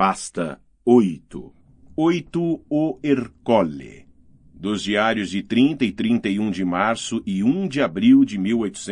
Pasta 8. 8 O Ercole. Dos diários de 30 e 31 de março e 1 de abril de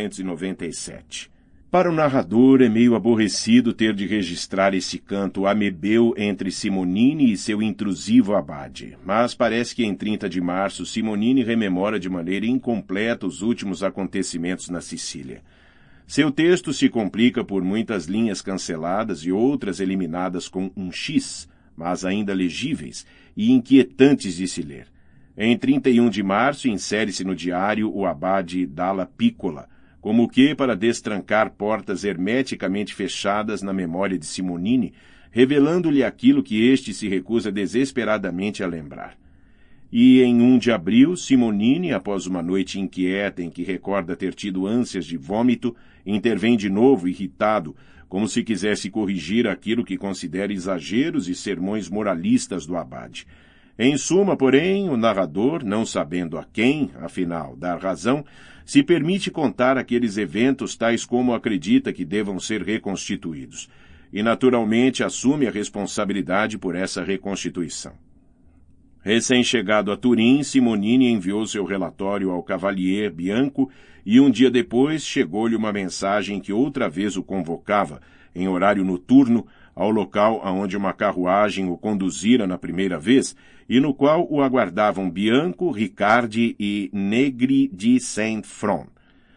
1897. Para o narrador é meio aborrecido ter de registrar esse canto amebeu entre Simonini e seu intrusivo abade, mas parece que em 30 de março Simonini rememora de maneira incompleta os últimos acontecimentos na Sicília. Seu texto se complica por muitas linhas canceladas e outras eliminadas com um X, mas ainda legíveis e inquietantes de se ler. Em 31 de março insere-se no diário o abade Dalla Piccola, como que para destrancar portas hermeticamente fechadas na memória de Simonini, revelando-lhe aquilo que este se recusa desesperadamente a lembrar. E em 1 de abril, Simonini, após uma noite inquieta em que recorda ter tido ânsias de vômito, intervém de novo irritado, como se quisesse corrigir aquilo que considera exageros e sermões moralistas do abade. Em suma, porém, o narrador, não sabendo a quem, afinal, dar razão, se permite contar aqueles eventos tais como acredita que devam ser reconstituídos, e naturalmente assume a responsabilidade por essa reconstituição. Recém-chegado a Turim, Simonini enviou seu relatório ao Cavalier Bianco e um dia depois chegou-lhe uma mensagem que outra vez o convocava, em horário noturno, ao local aonde uma carruagem o conduzira na primeira vez e no qual o aguardavam Bianco, Riccardi e Negri de Saint-Front.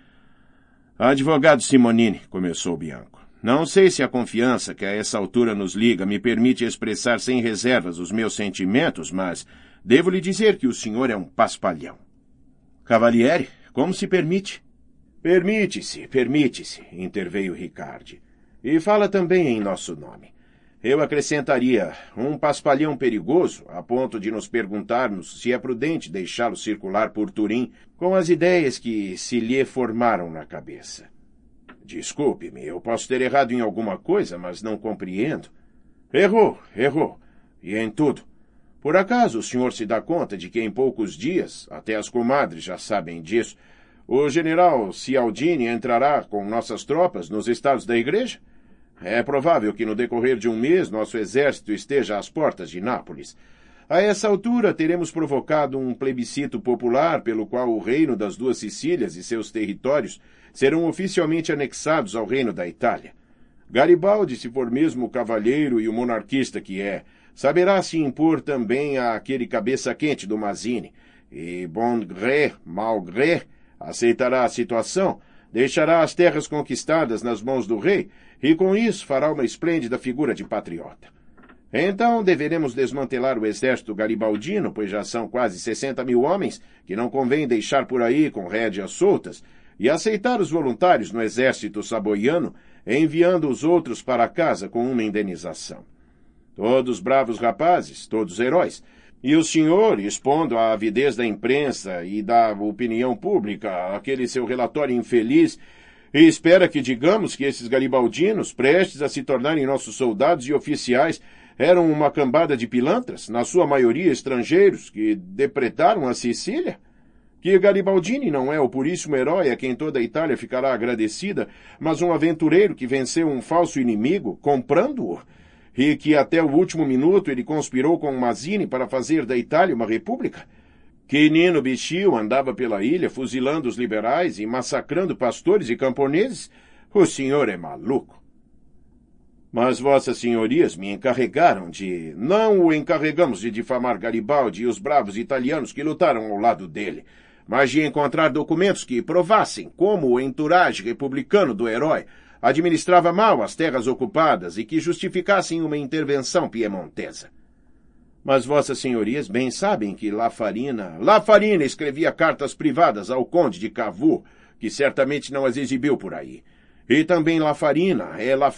Advogado Simonini, começou Bianco, não sei se a confiança que a essa altura nos liga me permite expressar sem reservas os meus sentimentos, mas devo lhe dizer que o senhor é um paspalhão. Cavaliere, como se permite? Permite-se, interveio Riccardi. E fala também em nosso nome. Eu acrescentaria, um paspalhão perigoso, a ponto de nos perguntarmos se é prudente deixá-lo circular por Turim com as ideias que se lhe formaram na cabeça. Desculpe-me, eu posso ter errado em alguma coisa, mas não compreendo. Errou. E em tudo. Por acaso o senhor se dá conta de que em poucos dias, até as comadres já sabem disso, o general Cialdini entrará com nossas tropas nos estados da igreja? É provável que no decorrer de um mês nosso exército esteja às portas de Nápoles. A essa altura teremos provocado um plebiscito popular pelo qual o reino das duas Sicílias e seus territórios serão oficialmente anexados ao reino da Itália. Garibaldi, se for mesmo o cavalheiro e o monarquista que é, saberá se impor também àquele cabeça-quente do Mazzini, e bon gré, mal gré, aceitará a situação, deixará as terras conquistadas nas mãos do rei e com isso fará uma esplêndida figura de patriota. Então deveremos desmantelar o exército garibaldino, pois já são quase 60 mil homens que não convém deixar por aí com rédeas soltas, e aceitar os voluntários no exército saboiano, enviando os outros para casa com uma indenização. Todos bravos rapazes, todos heróis, e o senhor, expondo à avidez da imprensa e da opinião pública aquele seu relatório infeliz, e espera que digamos que esses garibaldinos, prestes a se tornarem nossos soldados e oficiais, eram uma cambada de pilantras, na sua maioria estrangeiros, que depredaram a Sicília? Que Garibaldini não é o puríssimo herói a quem toda a Itália ficará agradecida, mas um aventureiro que venceu um falso inimigo, comprando-o, e que até o último minuto ele conspirou com Mazzini para fazer da Itália uma república? Que Nino Bichio andava pela ilha fuzilando os liberais e massacrando pastores e camponeses? O senhor é maluco. Mas vossas senhorias me encarregaram de... Não o encarregamos de difamar Garibaldi e os bravos italianos que lutaram ao lado dele, mas de encontrar documentos que provassem como o entourage republicano do herói administrava mal as terras ocupadas e que justificassem uma intervenção piemontesa. Mas vossas senhorias bem sabem que Lafarina escrevia cartas privadas ao conde de Cavour, que certamente não as exibiu por aí. E também Lafarina,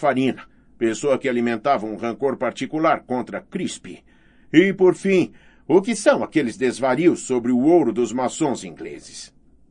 pessoa que alimentava um rancor particular contra Crispi. E, por fim, o que são aqueles desvarios sobre o ouro dos maçons ingleses?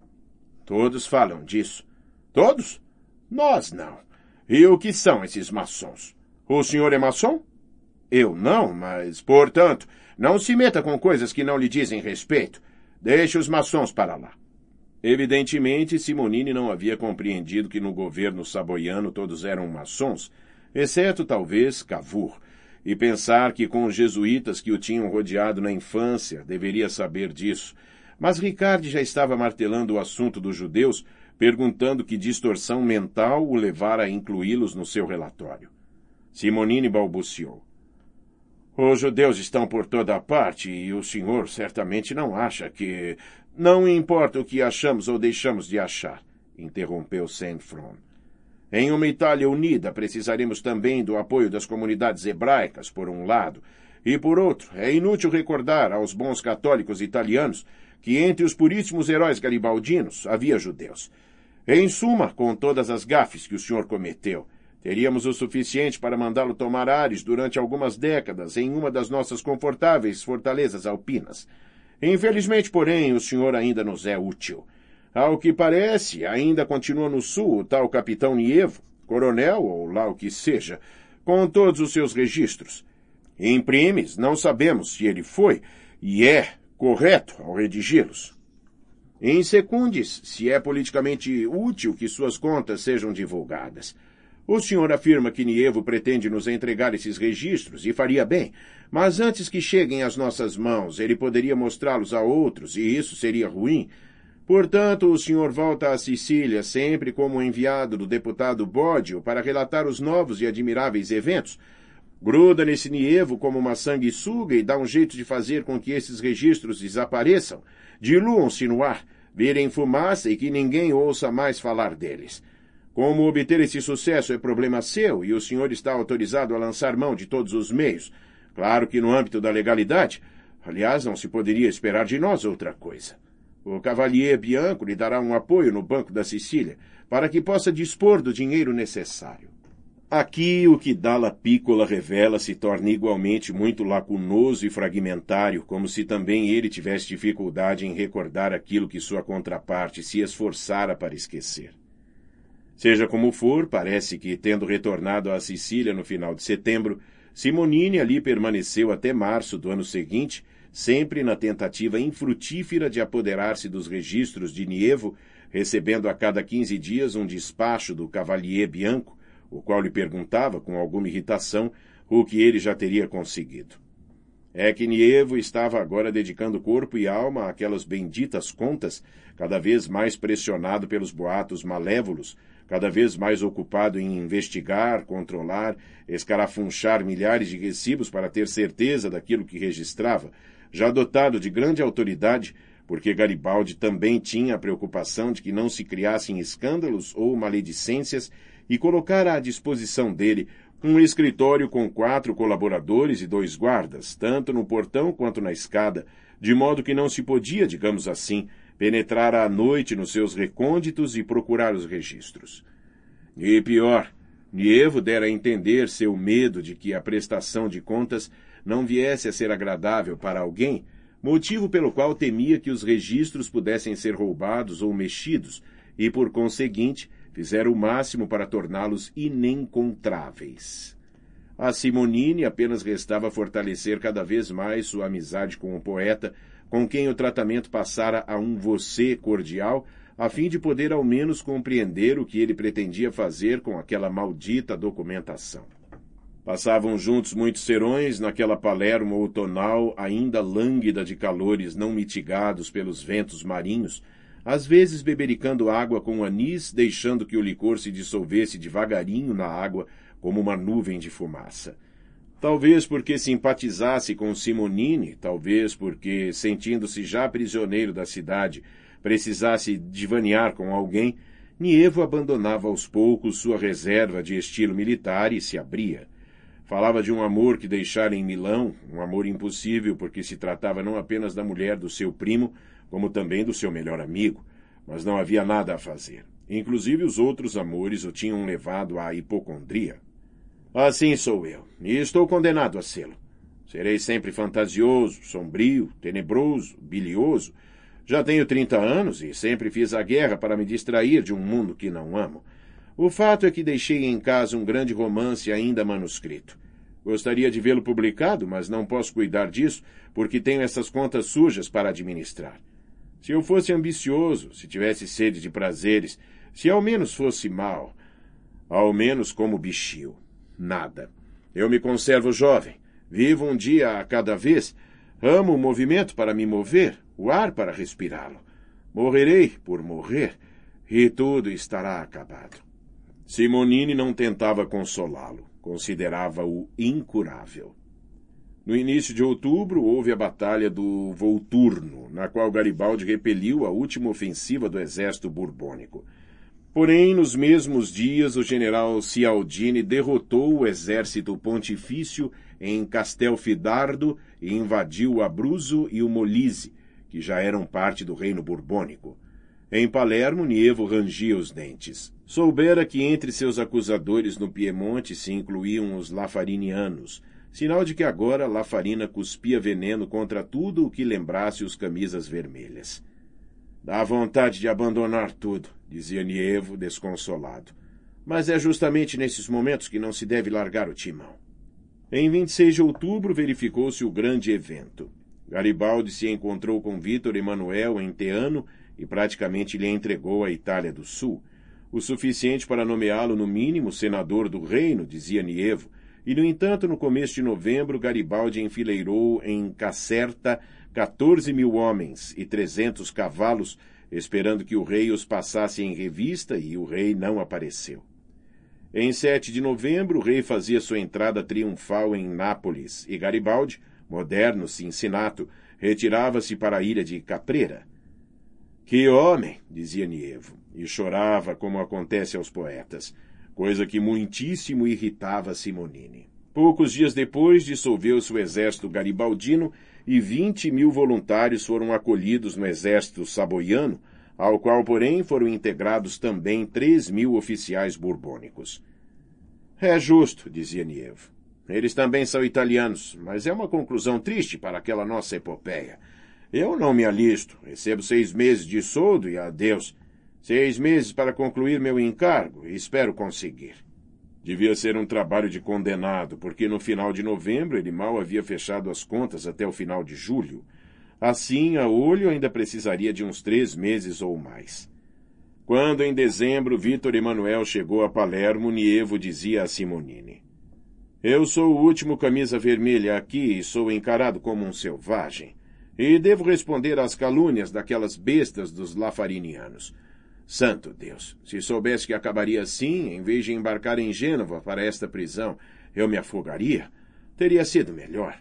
Todos falam disso. Todos? Nós não. E o que são esses maçons? O senhor é maçom? Eu não, mas, portanto, não se meta com coisas que não lhe dizem respeito. Deixe os maçons para lá. Evidentemente, Simonini não havia compreendido que no governo saboiano todos eram maçons, exceto talvez Cavour, e pensar que com os jesuítas que o tinham rodeado na infância, deveria saber disso. Mas Ricard já estava martelando o assunto dos judeus, perguntando que distorção mental o levara a incluí-los no seu relatório. Simonini balbuciou. Os judeus estão por toda a parte e o senhor certamente não acha que... Não importa o que achamos ou deixamos de achar, interrompeu Saint-Front. Em uma Itália unida, precisaremos também do apoio das comunidades hebraicas, por um lado, e, por outro, é inútil recordar aos bons católicos italianos que entre os puríssimos heróis garibaldinos havia judeus. Em suma, com todas as gafes que o senhor cometeu, teríamos o suficiente para mandá-lo tomar ares durante algumas décadas em uma das nossas confortáveis fortalezas alpinas. Infelizmente, porém, o senhor ainda nos é útil. Ao que parece, ainda continua no sul o tal capitão Nievo, coronel ou lá o que seja, com todos os seus registros. Em primes, não sabemos se ele foi, e é, correto ao redigi-los. Em secundes, se é politicamente útil que suas contas sejam divulgadas. O senhor afirma que Nievo pretende nos entregar esses registros, e faria bem, mas antes que cheguem às nossas mãos, ele poderia mostrá-los a outros, e isso seria ruim. Portanto, o senhor volta à Sicília sempre como enviado do deputado Bódio para relatar os novos e admiráveis eventos. Gruda nesse Nievo como uma sanguessuga e dá um jeito de fazer com que esses registros desapareçam, diluam-se no ar, virem fumaça e que ninguém ouça mais falar deles. Como obter esse sucesso é problema seu e o senhor está autorizado a lançar mão de todos os meios. Claro que no âmbito da legalidade. Aliás, não se poderia esperar de nós outra coisa. O Cavalier Bianco lhe dará um apoio no Banco da Sicília para que possa dispor do dinheiro necessário. Aqui o que Dalla Piccola revela se torna igualmente muito lacunoso e fragmentário, como se também ele tivesse dificuldade em recordar aquilo que sua contraparte se esforçara para esquecer. Seja como for, parece que, tendo retornado à Sicília no final de setembro, Simonini ali permaneceu até março do ano seguinte, sempre na tentativa infrutífera de apoderar-se dos registros de Nievo, recebendo a cada 15 dias um despacho do Cavalier Bianco, o qual lhe perguntava, com alguma irritação, o que ele já teria conseguido. É que Nievo estava agora dedicando corpo e alma àquelas benditas contas, cada vez mais pressionado pelos boatos malévolos, cada vez mais ocupado em investigar, controlar, escarafunchar milhares de recibos para ter certeza daquilo que registrava, já dotado de grande autoridade, porque Garibaldi também tinha a preocupação de que não se criassem escândalos ou maledicências e colocara à disposição dele um escritório com 4 colaboradores e 2 guardas, tanto no portão quanto na escada, de modo que não se podia, digamos assim, penetrar à noite nos seus recônditos e procurar os registros. E pior, Nievo dera a entender seu medo de que a prestação de contas não viesse a ser agradável para alguém, motivo pelo qual temia que os registros pudessem ser roubados ou mexidos, e, por conseguinte, fizera o máximo para torná-los inencontráveis. A Simonini apenas restava fortalecer cada vez mais sua amizade com o poeta, com quem o tratamento passara a um você cordial, a fim de poder ao menos compreender o que ele pretendia fazer com aquela maldita documentação. Passavam juntos muitos serões naquela Palermo outonal ainda lânguida de calores não mitigados pelos ventos marinhos, às vezes bebericando água com anis, deixando que o licor se dissolvesse devagarinho na água como uma nuvem de fumaça. Talvez porque simpatizasse com Simonini, talvez porque, sentindo-se já prisioneiro da cidade, precisasse divanear com alguém, Nievo abandonava aos poucos sua reserva de estilo militar e se abria. Falava de um amor que deixara em Milão, um amor impossível porque se tratava não apenas da mulher do seu primo, como também do seu melhor amigo, mas não havia nada a fazer. Inclusive os outros amores o tinham levado à hipocondria. Assim sou eu, e estou condenado a sê-lo. Serei sempre fantasioso, sombrio, tenebroso, bilioso. Já tenho 30 anos e sempre fiz a guerra para me distrair de um mundo que não amo. O fato é que deixei em casa um grande romance ainda manuscrito. Gostaria de vê-lo publicado, mas não posso cuidar disso, porque tenho essas contas sujas para administrar. Se eu fosse ambicioso, se tivesse sede de prazeres, se ao menos fosse mau, ao menos como bichio. Nada. Eu me conservo jovem. Vivo um dia a cada vez. Amo o movimento para me mover, o ar para respirá-lo. Morrerei por morrer, e tudo estará acabado. Simonini não tentava consolá-lo. Considerava-o incurável. No início de outubro, houve a Batalha do Volturno, na qual Garibaldi repeliu a última ofensiva do exército borbônico. Porém, nos mesmos dias, o general Cialdini derrotou o exército pontifício em Castelfidardo e invadiu o Abruzzo e o Molise, que já eram parte do reino borbônico. Em Palermo, Nievo rangia os dentes. Soubera que entre seus acusadores no Piemonte se incluíam os lafarinianos, sinal de que agora Lafarina cuspia veneno contra tudo o que lembrasse os camisas vermelhas. Dá vontade de abandonar tudo, dizia Nievo, desconsolado. Mas é justamente nesses momentos que não se deve largar o timão. Em 26 de outubro verificou-se o grande evento. Garibaldi se encontrou com Vítor Emanuel em Teano e praticamente lhe entregou a Itália do Sul, o suficiente para nomeá-lo no mínimo senador do reino, dizia Nievo, e, no entanto, no começo de novembro, Garibaldi enfileirou em Caserta 14.000 homens e 300 cavalos, esperando que o rei os passasse em revista, e o rei não apareceu. Em 7 de novembro, o rei fazia sua entrada triunfal em Nápoles, e Garibaldi, moderno Cincinato, retirava-se para a ilha de Caprera. Que homem, dizia Nievo, e chorava como acontece aos poetas, coisa que muitíssimo irritava Simonini. Poucos dias depois, dissolveu-se o exército garibaldino e 20.000 voluntários foram acolhidos no exército saboiano, ao qual, porém, foram integrados também 3.000 oficiais borbônicos. É justo, dizia Nievo. Eles também são italianos, mas é uma conclusão triste para aquela nossa epopeia. Eu não me alisto, recebo 6 meses de soldo e adeus. 6 meses para concluir meu encargo, e espero conseguir. Devia ser um trabalho de condenado, porque no final de novembro ele mal havia fechado as contas até o final de julho. Assim, a olho ainda precisaria de uns 3 meses ou mais. Quando, em dezembro, Vítor Emanuel chegou a Palermo, Nievo dizia a Simonini: Eu sou o último camisa vermelha aqui e sou encarado como um selvagem. E devo responder às calúnias daquelas bestas dos lafarinianos. Santo Deus, se soubesse que acabaria assim, em vez de embarcar em Gênova para esta prisão, eu me afogaria, teria sido melhor.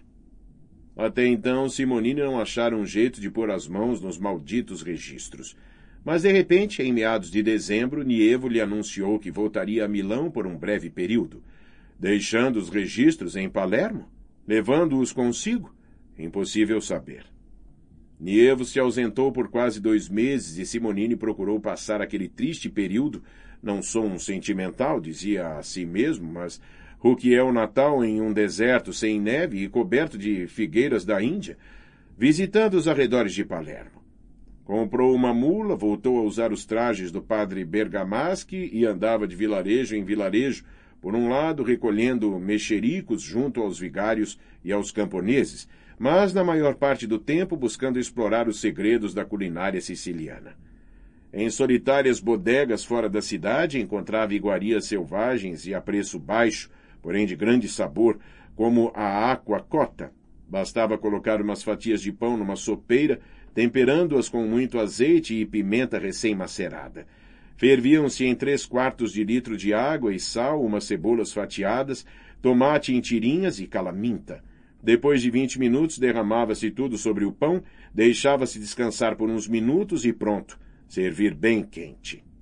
Até então, Simonini não achara um jeito de pôr as mãos nos malditos registros. Mas, de repente, em meados de dezembro, Nievo lhe anunciou que voltaria a Milão por um breve período, deixando os registros em Palermo, levando-os consigo. Impossível saber. Nievo se ausentou por quase 2 meses e Simonini procurou passar aquele triste período. Não sou um sentimental, dizia a si mesmo, mas o que é o Natal em um deserto sem neve e coberto de figueiras da Índia, visitando os arredores de Palermo. Comprou uma mula, voltou a usar os trajes do padre Bergamaschi e andava de vilarejo em vilarejo, por um lado recolhendo mexericos junto aos vigários e aos camponeses, mas na maior parte do tempo buscando explorar os segredos da culinária siciliana. Em solitárias bodegas fora da cidade encontrava iguarias selvagens e a preço baixo, porém de grande sabor, como a aqua cotta. Bastava colocar umas fatias de pão numa sopeira, temperando-as com muito azeite e pimenta recém-macerada. Ferviam-se em 3/4 de litro de água e sal, umas cebolas fatiadas, tomate em tirinhas e calaminta. Depois de 20 minutos, derramava-se tudo sobre o pão, deixava-se descansar por uns minutos e pronto, servir bem quente.